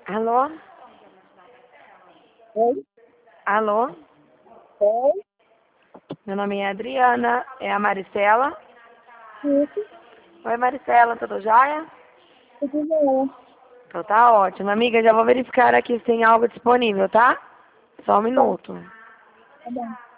Alô? Oi? Alô? Oi? Meu nome é Adriana, é a Maricela. Isso, Oi, Maricela, tudo jóia? tudo bem. Então tá ótimo. Amiga, já vou verificar aqui se tem algo disponível, tá? Só um Tá, minuto. tá bom.